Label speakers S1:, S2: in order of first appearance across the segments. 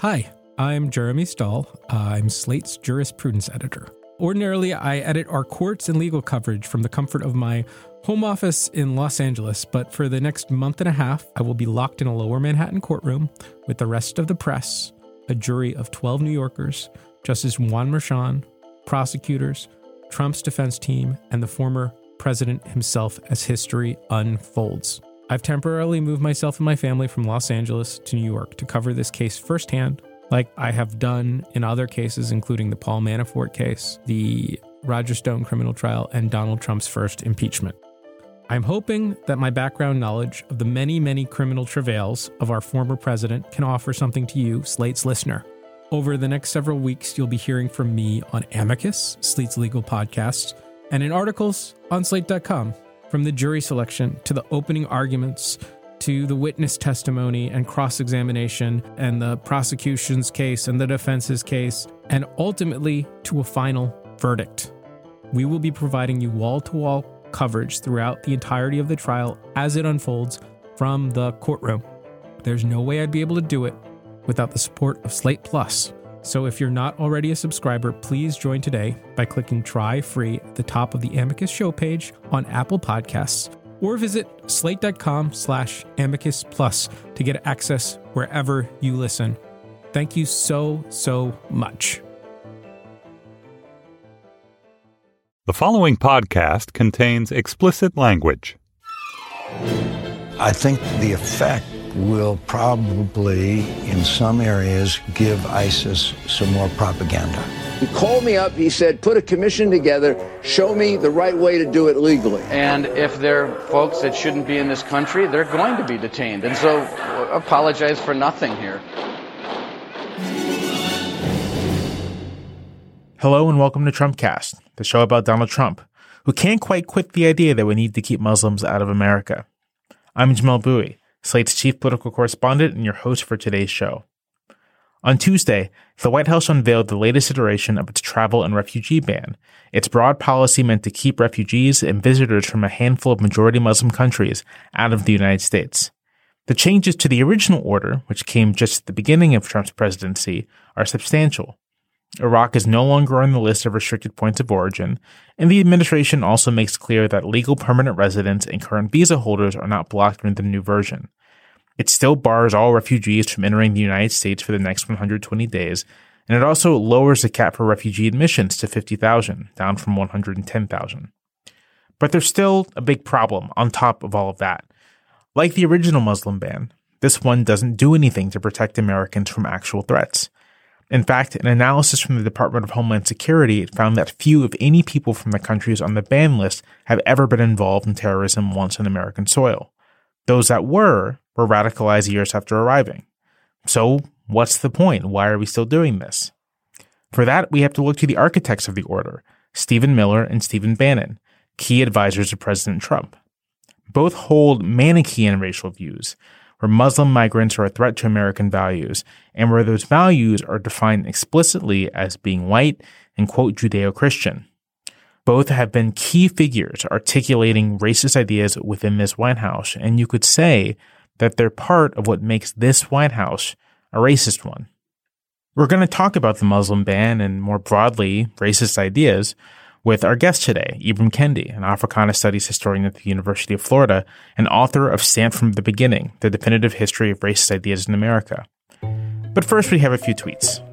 S1: Hi, I'm Jeremy Stahl. I'm Slate's jurisprudence editor. Ordinarily, I edit our courts and legal coverage from the comfort of my home office in Los Angeles, but for the next month and a half, I will be locked in a lower Manhattan courtroom with the rest of the press, a jury of 12 New Yorkers, Justice Juan Merchan, prosecutors, Trump's defense team, and the former president himself as history unfolds. I've temporarily moved myself and my family from Los Angeles to New York to cover this case firsthand, like I have done in other cases, including the Paul Manafort case, the Roger Stone criminal trial, and Donald Trump's first impeachment. I'm hoping that my background knowledge of the many, many criminal travails of our former president can offer something to you, Slate's listener. Over the next several weeks, you'll be hearing from me on Amicus, Slate's legal podcast, and in articles on Slate.com. From the jury selection to the opening arguments to the witness testimony and cross-examination and the prosecution's case and the defense's case, and ultimately to a final verdict. We will be providing you wall-to-wall coverage throughout the entirety of the trial as it unfolds from the courtroom. There's no way I'd be able to do it without the support of Slate Plus. So if you're not already a subscriber, please join today by clicking Try Free at the top of the Amicus show page on Apple Podcasts, or visit slate.com/Amicus Plus to get access wherever you listen. Thank you so much.
S2: The following podcast contains explicit language.
S3: I think the effect will probably, in some areas, give ISIS some more propaganda.
S4: He called me up, he said, put a commission together, show me the right way to do it legally.
S5: And if they're folks that shouldn't be in this country, they're going to be detained. And so apologize for nothing here.
S6: Hello and welcome to Trumpcast, the show about Donald Trump, who can't quite quit the idea that we need to keep Muslims out of America. I'm Jamel Bouie, Slate's chief political correspondent and your host for today's show. On Tuesday, the White House unveiled the latest iteration of its travel and refugee ban, its broad policy meant to keep refugees and visitors from a handful of majority Muslim countries out of the United States. The changes to the original order, which came just at the beginning of Trump's presidency, are substantial. Iraq is no longer on the list of restricted points of origin, and the administration also makes clear that legal permanent residents and current visa holders are not blocked under the new version. It still bars all refugees from entering the United States for the next 120 days, and it also lowers the cap for refugee admissions to 50,000, down from 110,000. But there's still a big problem on top of all of that. Like the original Muslim ban, this one doesn't do anything to protect Americans from actual threats. In fact, an analysis from the Department of Homeland Security found that few, if any, people from the countries on the ban list have ever been involved in terrorism once on American soil. Those that were radicalized years after arriving. So, what's the point? Why are we still doing this? For that, we have to look to the architects of the order, Stephen Miller and Stephen Bannon, key advisors of President Trump. Both hold Manichaean racial views, where Muslim migrants are a threat to American values, and where those values are defined explicitly as being white and, quote, Judeo-Christian. Both have been key figures articulating racist ideas within this White House, and you could say that they're part of what makes this White House a racist one. We're going to talk about the Muslim ban and, more broadly, racist ideas with our guest today, Ibram Kendi, an Africana Studies historian at the University of Florida and author of Stamped from the Beginning, The Definitive History of Racist Ideas in America. But first, we have a few tweets.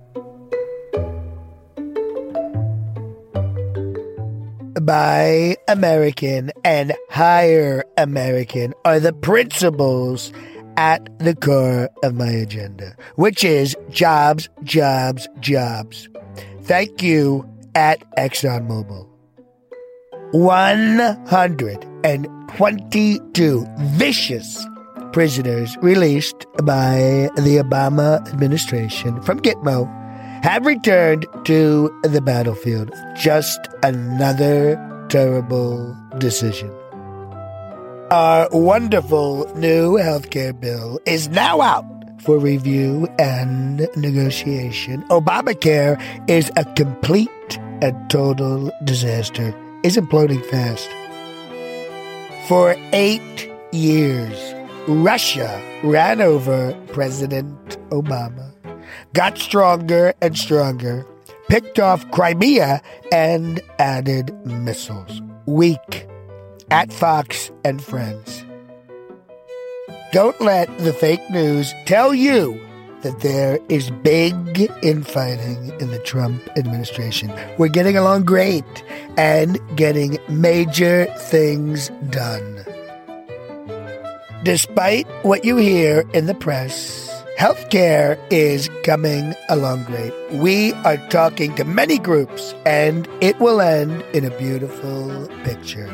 S7: Buy American and hire American are the principles at the core of my agenda, which is jobs, jobs, jobs. Thank you at ExxonMobil. 122 vicious prisoners released by the Obama administration from Gitmo have returned to the battlefield. Just another terrible decision. Our wonderful new healthcare bill is now out for review and negotiation. Obamacare is a complete and total disaster. It's imploding fast. For 8 years, Russia ran over President Obama. got stronger and stronger, picked off Crimea, and added missiles. Weak. At Fox and Friends. Don't let the fake news tell you that there is big infighting in the Trump administration. We're getting along great and getting major things done. Despite what you hear in the press, healthcare is coming along great. We are talking to many groups, and it will end in a beautiful picture.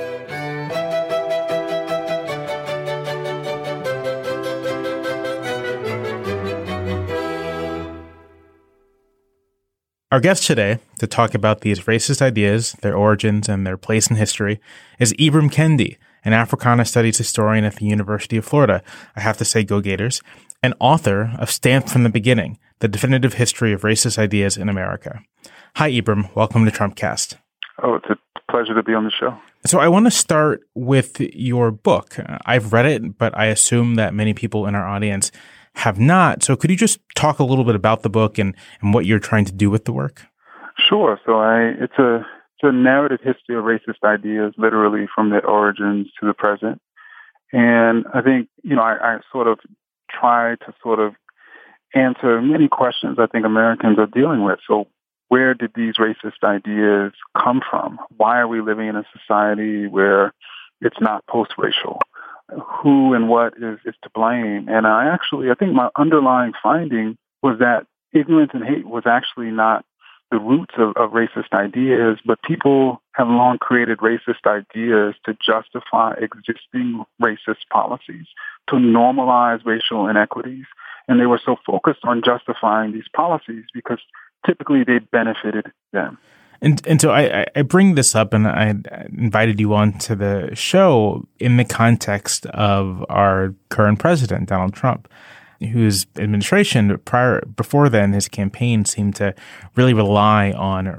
S6: Our guest today to talk about these racist ideas, their origins, and their place in history is Ibram Kendi, an Africana Studies historian at the University of Florida. I have to say, go Gators, and author of Stamped from the Beginning, The Definitive History of Racist Ideas in America. Hi, Ibram. Welcome to Trumpcast.
S8: Oh, it's a pleasure to be on the show.
S6: So I want to start with your book. I've read it, but I assume that many people in our audience have not. So could you just talk a little bit about the book and what you're trying to do with the work?
S8: Sure. So it's a narrative history of racist ideas, literally from their origins to the present. And I think, I sort of try to sort of answer many questions I think Americans are dealing with. So where did these racist ideas come from? Why are we living in a society where it's not post-racial? Who and what is to blame? And I think my underlying finding was that ignorance and hate was actually not the roots of racist ideas, but people have long created racist ideas to justify existing racist policies, to normalize racial inequities. And they were so focused on justifying these policies because typically they benefited them.
S6: And so I bring this up, and I invited you on to the show in the context of our current president, Donald Trump, whose administration before then, his campaign seemed to really rely on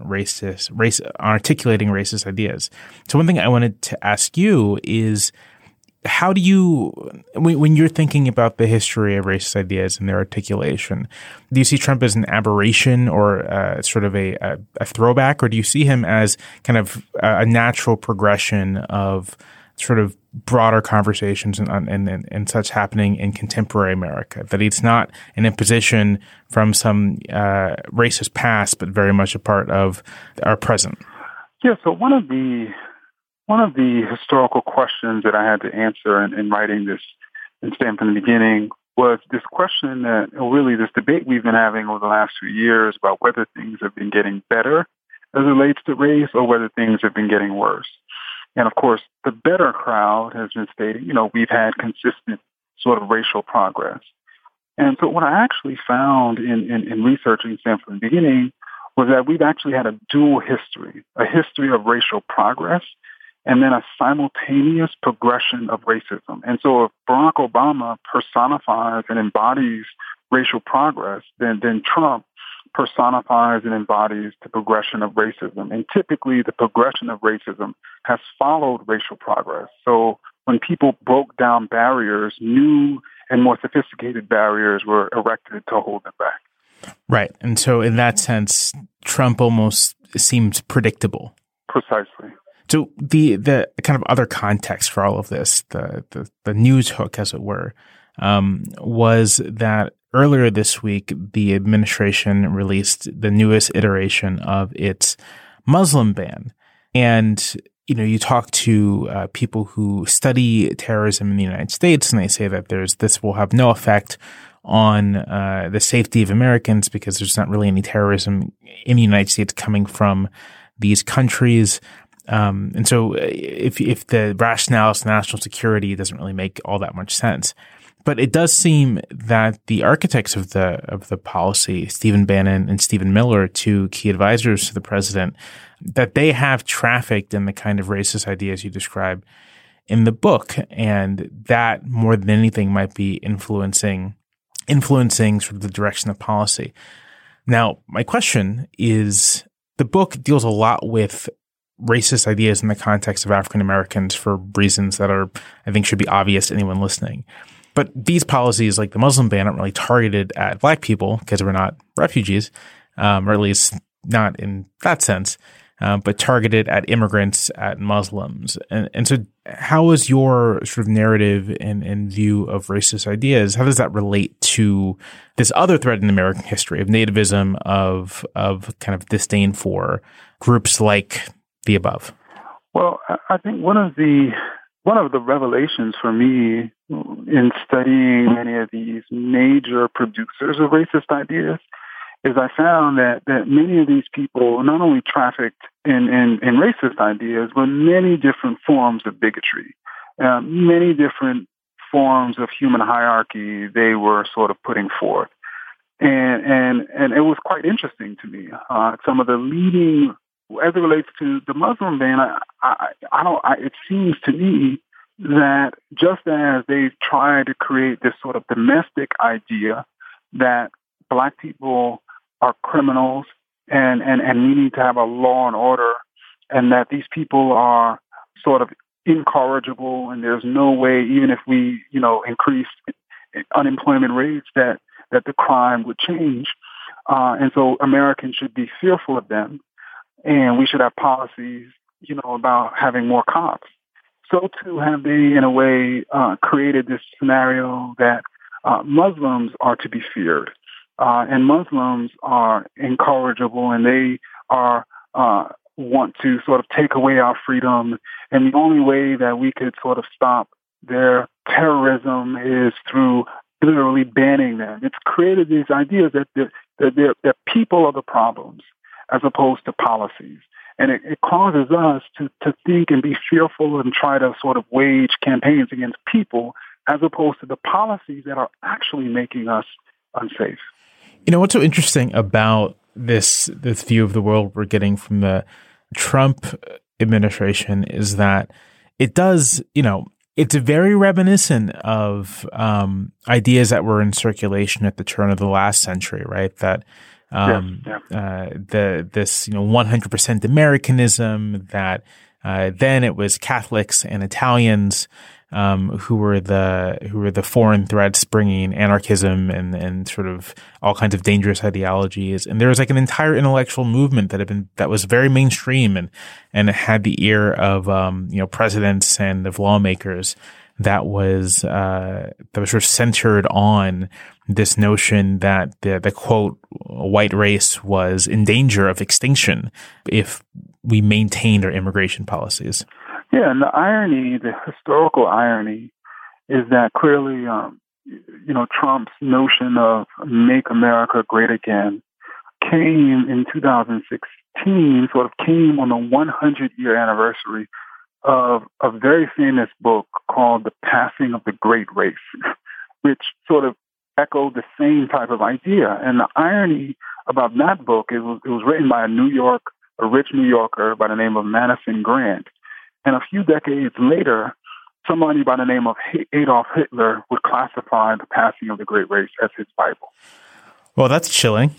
S6: articulating racist ideas. So one thing I wanted to ask you is, how do you, when you're thinking about the history of racist ideas and their articulation, do you see Trump as an aberration or sort of a throwback, or do you see him as kind of a natural progression of sort of broader conversations and such happening in contemporary America, that it's not an imposition from some racist past, but very much a part of our present?
S8: Yeah, so one of the historical questions that I had to answer in writing this and Stamped from the Beginning was this question that, really this debate we've been having over the last few years about whether things have been getting better as it relates to race or whether things have been getting worse. And of course, the better crowd has been stating, we've had consistent sort of racial progress. And so what I actually found in researching Stamped from the Beginning was that we've actually had a dual history, a history of racial progress and then a simultaneous progression of racism. And so if Barack Obama personifies and embodies racial progress, then Trump personifies and embodies the progression of racism. And typically the progression of racism has followed racial progress. So when people broke down barriers, new and more sophisticated barriers were erected to hold them back.
S6: Right. And so in that sense, Trump almost seems predictable.
S8: Precisely.
S6: So the kind of other context for all of this, the news hook, as it were, was that earlier this week, the administration released the newest iteration of its Muslim ban. And, you talk to people who study terrorism in the United States, and they say that this will have no effect on the safety of Americans because there's not really any terrorism in the United States coming from these countries. And so if the rationale is national security, it doesn't really make all that much sense. But it does seem that the architects of the policy, Stephen Bannon and Stephen Miller, two key advisors to the president, that they have trafficked in the kind of racist ideas you describe in the book, and that more than anything might be influencing sort of the direction of policy. Now, my question is, the book deals a lot with racist ideas in the context of African Americans for reasons that I think should be obvious to anyone listening. But these policies, like the Muslim ban, aren't really targeted at Black people because we're not refugees, or at least not in that sense, but targeted at immigrants, at Muslims. And so how is your sort of narrative and view of racist ideas, how does that relate to this other thread in American history of nativism, of kind of disdain for groups like the above?
S8: Well, I think one of the revelations for me in studying many of these major producers of racist ideas is I found that many of these people not only trafficked in racist ideas, but many different forms of bigotry, many different forms of human hierarchy they were sort of putting forth. And it was quite interesting to me. Some of the leading, as it relates to the Muslim ban, it seems to me that just as they try to create this sort of domestic idea that Black people are criminals and we need to have a law and order, and that these people are sort of incorrigible, and there's no way, even if we, increase unemployment rates, that the crime would change. And so Americans should be fearful of them, and we should have policies, about having more cops. So too have they, in a way, created this scenario that Muslims are to be feared. And Muslims are incorrigible, and they are want to sort of take away our freedom. And the only way that we could sort of stop their terrorism is through literally banning them. It's created these ideas that they're people are the problems as opposed to policies. And it causes us to think and be fearful and try to sort of wage campaigns against people as opposed to the policies that are actually making us unsafe.
S6: What's so interesting about this view of the world we're getting from the Trump administration is that it does, it's very reminiscent of ideas that were in circulation at the turn of the last century, right? That this 100% Americanism, that then it was Catholics and Italians who were the foreign threats bringing anarchism and sort of all kinds of dangerous ideologies. And there was like an entire intellectual movement that was very mainstream and it had the ear of presidents and of lawmakers that was sort of centered on this notion that the quote white race was in danger of extinction if we maintained our immigration policies.
S8: Yeah, and the historical irony is that clearly, Trump's notion of make America great again came in 2016, sort of came on the 100-year anniversary of a very famous book called The Passing of the Great Race, which sort of echoed the same type of idea. And the irony about that book, it was written by a rich New Yorker by the name of Madison Grant. And a few decades later, somebody by the name of Adolf Hitler would classify The Passing of the Great Race as his Bible.
S6: Well, that's chilling.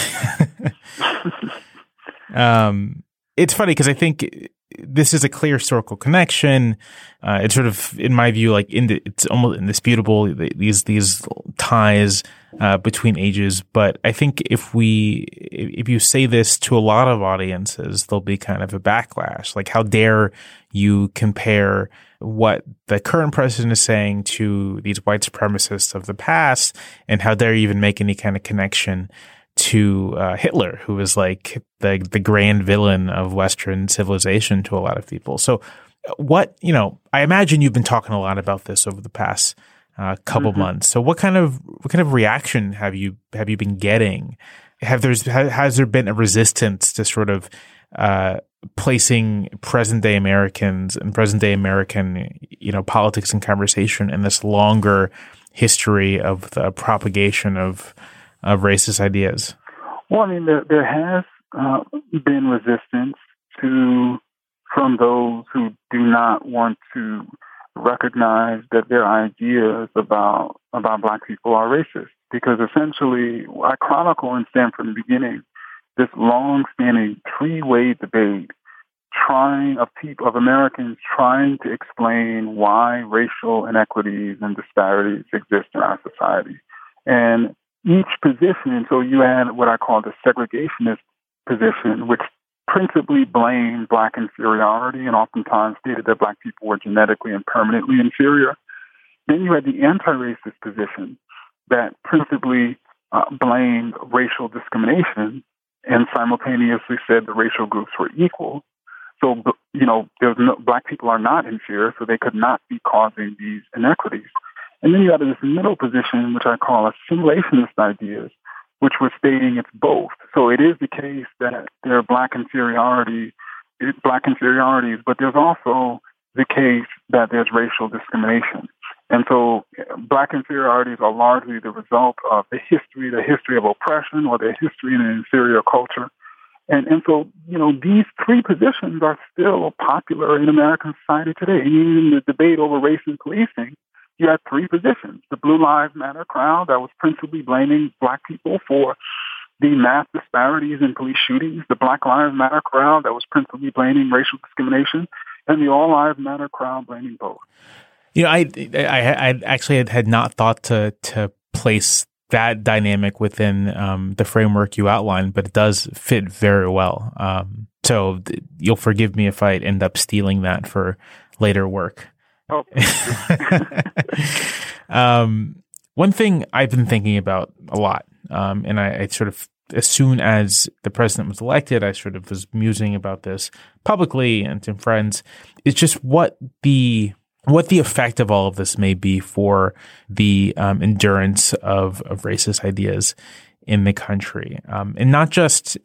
S6: It's funny because I think this is a clear historical connection. It's sort of, in my view, it's almost indisputable, these ties between ages. But I think if you say this to a lot of audiences, there'll be kind of a backlash. Like, how dare you compare what the current president is saying to these white supremacists of the past, and how dare you even make any kind of connection to Hitler, who was like the grand villain of Western civilization to a lot of people. So I imagine you've been talking a lot about this over the past couple months. So what kind of reaction have you been getting? Has there been a resistance to sort of placing present day Americans and present day American, politics and conversation in this longer history of the propagation of racist ideas?
S8: Well, I mean, there has been resistance from those who do not want to recognize that their ideas about Black people are racist. Because essentially, I chronicle in Stand from the Beginning this long-standing three-way debate of Americans trying to explain why racial inequities and disparities exist in our society. And each position, so you had what I call the segregationist position, which principally blamed Black inferiority and oftentimes stated that Black people were genetically and permanently inferior. Then you had the anti-racist position that principally blamed racial discrimination and simultaneously said the racial groups were equal. So, Black people are not inferior, so they could not be causing these inequities. And then you had this middle position, which I call assimilationist ideas, which was stating it's both. So it is the case that there are Black inferiorities, but there's also the case that there's racial discrimination. And so Black inferiorities are largely the result of the history of oppression or the history in an inferior culture. And so, these three positions are still popular in American society today. Even in the debate over race and policing, you had three positions. The Blue Lives Matter crowd that was principally blaming Black people for the mass disparities in police shootings, the Black Lives Matter crowd that was principally blaming racial discrimination, and the All Lives Matter crowd blaming both.
S6: I actually had not thought to place that dynamic within the framework you outlined, but it does fit very well. So you'll forgive me if I end up stealing that for later work.
S8: Oh.
S6: One thing I've been thinking about a lot, and I sort of, as soon as the president was elected, I sort of was musing about this publicly and to friends, is just what the effect of all of this may be for the endurance of racist ideas in the country, and not just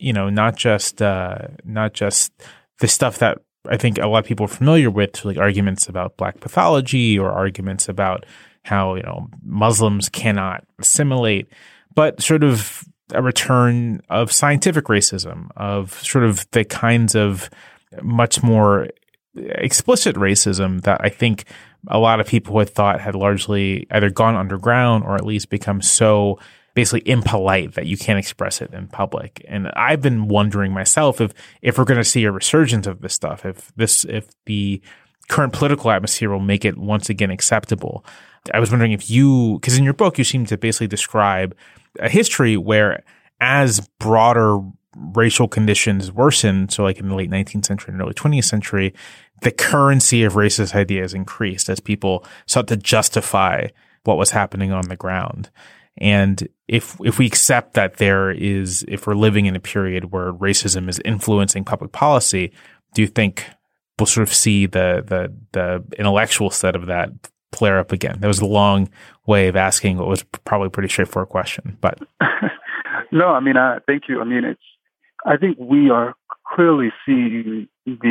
S6: the stuff that I think a lot of people are familiar with, like arguments about Black pathology or arguments about how Muslims cannot assimilate, but sort of a return of scientific racism, of sort of the kinds of much more explicit racism that I think a lot of people had thought had largely either gone underground or at least become so basically impolite that you can't express it in public. And I've been wondering myself if we're going to see a resurgence of this stuff, if the current political atmosphere will make it once again acceptable. I was wondering if because in your book you seem to basically describe a history where as broader racial conditions worsen, so like in the late 19th century and early 20th century, the currency of racist ideas increased as people sought to justify what was happening on the ground. And if we accept that if we're living in a period where racism is influencing public policy, do you think we'll sort of see the intellectual set of that flare up again? That was a long way of asking what was probably a pretty straightforward question, but
S8: no, thank you. I think we are clearly seeing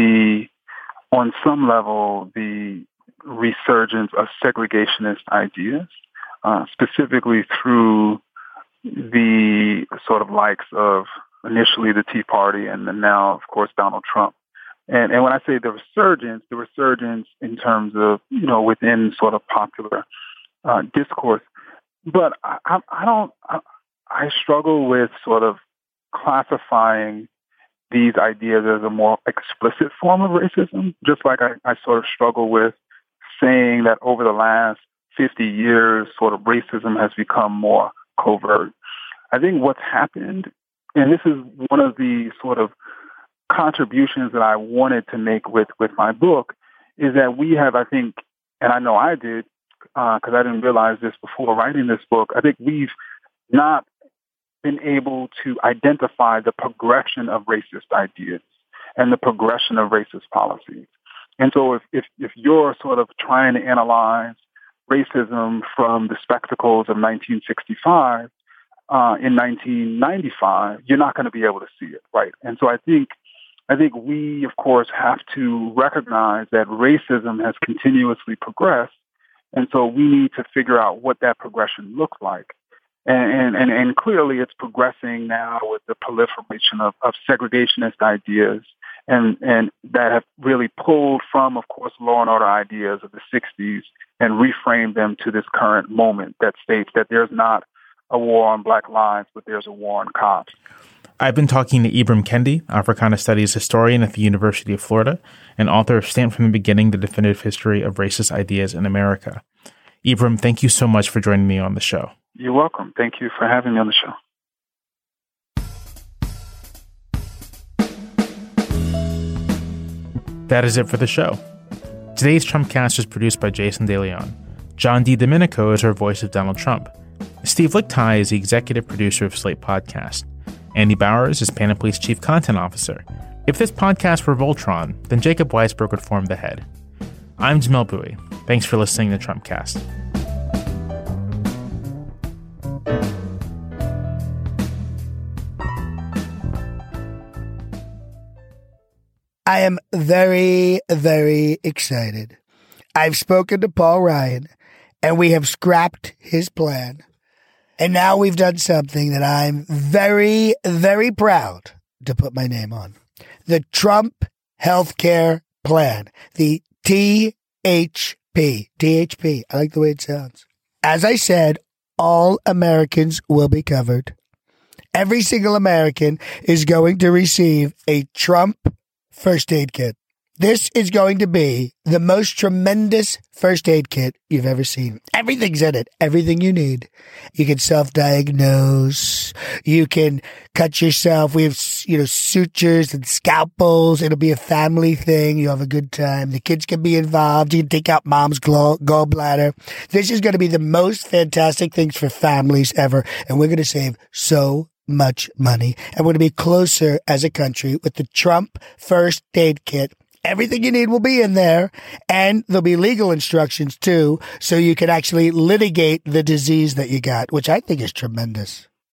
S8: on some level, the resurgence of segregationist ideas, specifically through the sort of likes of initially the Tea Party and then now, of course, Donald Trump. And when I say the resurgence in terms of, within sort of popular discourse. But I struggle with sort of classifying these ideas as a more explicit form of racism, just like I sort of struggle with saying that over the last 50 years, sort of racism has become more covert. I think what's happened, and this is one of the sort of contributions that I wanted to make with my book, is that we have, I think, and I know I did, because I didn't realize this before writing this book, I think we've not been able to identify the progression of racist ideas and the progression of racist policies. And so if you're sort of trying to analyze racism from the spectacles of 1965, in 1995, you're not going to be able to see it, right? And so I think we, of course, have to recognize that racism has continuously progressed, and so we need to figure out what that progression looks like. And clearly it's progressing now with the proliferation of segregationist ideas and that have really pulled from, of course, law and order ideas of the 60s and reframed them to this current moment that states that there's not a war on Black lives, but there's a war on cops.
S6: I've been talking to Ibram Kendi, Africana Studies historian at the University of Florida and author of Stamped from the Beginning, The Definitive History of Racist Ideas in America. Ibram, thank you so much for joining me on the show.
S8: You're welcome. Thank you for having me on the show.
S6: That is it for the show. Today's Trumpcast was produced by Jason DeLeon. John DiDomenico is our voice of Donald Trump. Steve Lichtai is the executive producer of Slate Podcast. Andy Bowers is Panoply's chief content officer. If this podcast were Voltron, then Jacob Weisberg would form the head. I'm Jamel Bowie. Thanks for listening to Trumpcast.
S7: I am very, very excited. I've spoken to Paul Ryan, and we have scrapped his plan. And now we've done something that I'm very, very proud to put my name on. The Trump Healthcare Plan. The THP. THP. I like the way it sounds. As I said, all Americans will be covered. Every single American is going to receive a Trump first aid kit. This is going to be the most tremendous first aid kit you've ever seen. Everything's in it. Everything you need. You can self-diagnose. You can cut yourself. We have, sutures and scalpels. It'll be a family thing. You'll have a good time. The kids can be involved. You can take out mom's gallbladder. This is going to be the most fantastic things for families ever. And we're going to save so much money. And we're going to be closer as a country with the Trump first aid kit. Everything you need will be in there, and there'll be legal instructions too, so you can actually litigate the disease that you got, which I think is tremendous.